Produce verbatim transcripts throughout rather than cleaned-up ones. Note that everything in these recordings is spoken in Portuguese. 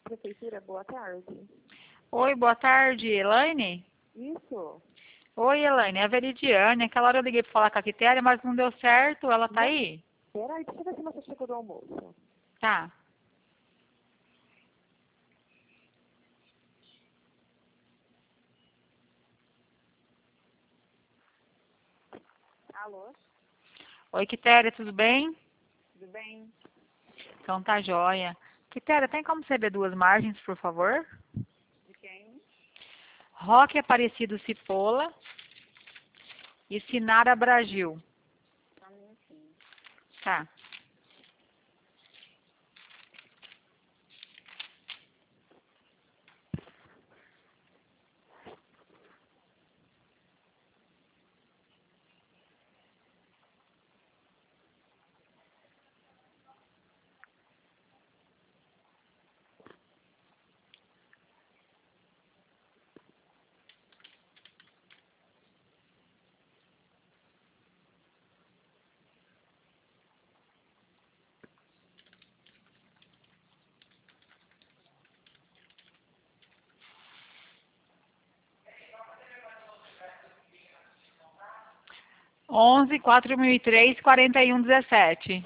Prefeitura, boa tarde. Oi, boa tarde, Elaine? Isso. Oi, Elaine, é a Veridiane. Aquela hora eu liguei pra falar com a Quitéria, mas não deu certo. Ela tá Não. aí? Peraí, deixa eu ver se você chegou do almoço. Tá. Alô? Oi, Quitéria, tudo bem? Tudo bem? Então tá joia. Quitéria, tem como você ver duas margens, por favor? De quem? Roque Aparecido Cipolla e Sinara Bragil. Só um minutinho. Tá. onze, quatro mil e três, quarenta e um, dezessete.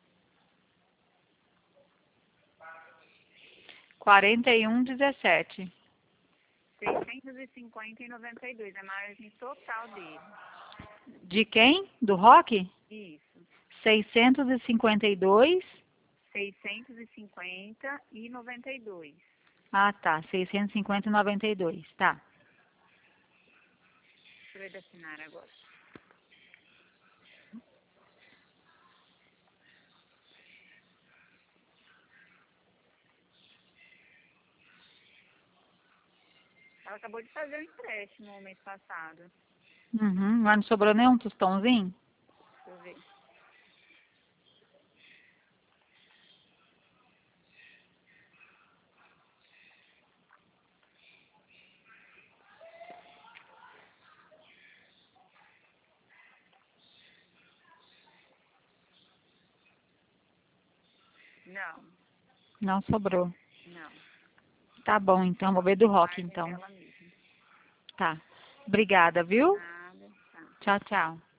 quarenta e um, dezessete. seiscentos e cinquenta e noventa e dois, a margem total dele. De quem? Do Roque? Isso. seiscentos e cinquenta e dois. seiscentos e cinquenta e noventa e dois. Ah, tá. seiscentos e cinquenta e noventa e dois. Tá. Deixa eu ver da Sinara agora. Ela acabou de fazer um empréstimo no mês passado. Uhum. Mas não sobrou nenhum tostãozinho? Deixa eu ver. Não, Não sobrou. não. Tá bom, então. Vou ver do Roque, Margem então. dela mesmo. Tá. Obrigada, viu? Nada, tá. Tchau, tchau.